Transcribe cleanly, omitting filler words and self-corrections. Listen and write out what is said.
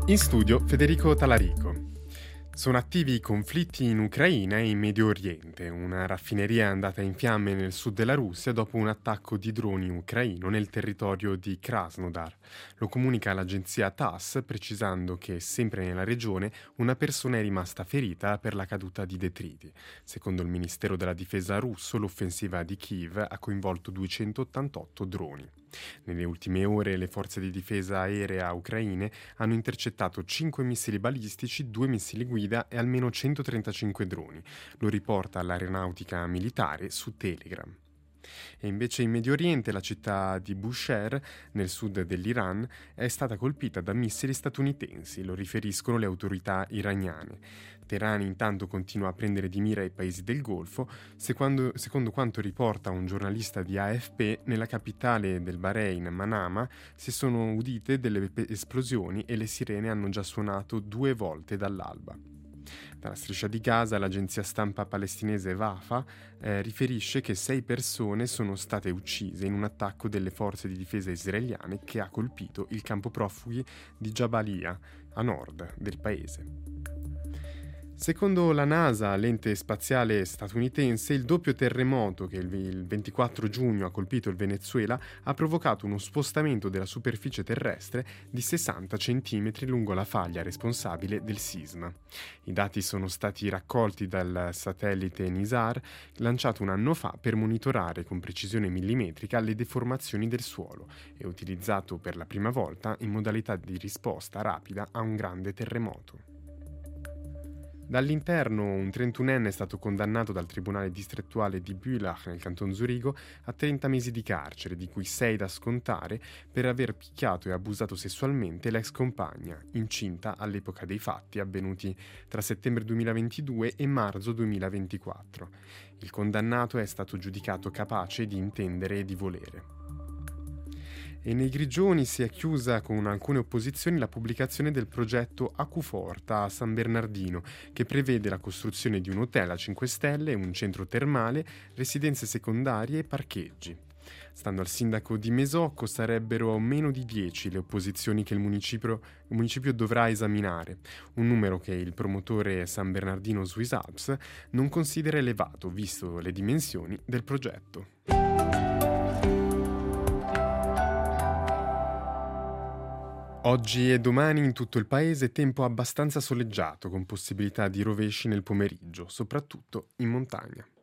In studio Federico Talarico. Sono attivi i conflitti in Ucraina e in Medio Oriente. Una raffineria è andata in fiamme nel sud della Russia dopo un attacco di droni ucraino nel territorio di Krasnodar. Lo comunica l'agenzia TASS, precisando che sempre nella regione una persona è rimasta ferita per la caduta di detriti. Secondo il Ministero della Difesa russo, l'offensiva di Kiev ha coinvolto 288 droni. Nelle ultime ore le forze di difesa aerea ucraine hanno intercettato 5 missili balistici, 2 missili guida e almeno 135 droni. Lo riporta l'aeronautica militare su Telegram. E invece in Medio Oriente la città di Bushehr, nel sud dell'Iran, è stata colpita da missili statunitensi, lo riferiscono le autorità iraniane. Teheran intanto continua a prendere di mira i paesi del Golfo, secondo quanto riporta un giornalista di AFP, nella capitale del Bahrain, Manama, si sono udite delle esplosioni e le sirene hanno già suonato 2 volte dall'alba. Dalla striscia di Gaza l'agenzia stampa palestinese Wafa riferisce che 6 persone sono state uccise in un attacco delle forze di difesa israeliane che ha colpito il campo profughi di Jabalia, a nord del paese. Secondo la NASA, l'ente spaziale statunitense, il doppio terremoto che il 24 giugno ha colpito il Venezuela ha provocato uno spostamento della superficie terrestre di 60 cm lungo la faglia responsabile del sisma. I dati sono stati raccolti dal satellite NISAR, lanciato un anno fa per monitorare con precisione millimetrica le deformazioni del suolo e utilizzato per la prima volta in modalità di risposta rapida a un grande terremoto. Dall'interno, un 31enne è stato condannato dal tribunale distrettuale di Bülach, nel canton Zurigo, a 30 mesi di carcere, di cui 6 da scontare, per aver picchiato e abusato sessualmente l'ex compagna, incinta all'epoca dei fatti avvenuti tra settembre 2022 e marzo 2024. Il condannato è stato giudicato capace di intendere e di volere. E nei Grigioni si è chiusa con alcune opposizioni la pubblicazione del progetto Acquaforta a San Bernardino, che prevede la costruzione di un hotel a 5 stelle, un centro termale, residenze secondarie e parcheggi. Stando al sindaco di Mesocco, sarebbero meno di 10 le opposizioni che il municipio dovrà esaminare, un numero che il promotore San Bernardino Swiss Alps non considera elevato, visto le dimensioni del progetto. Oggi e domani in tutto il paese tempo abbastanza soleggiato, con possibilità di rovesci nel pomeriggio, soprattutto in montagna.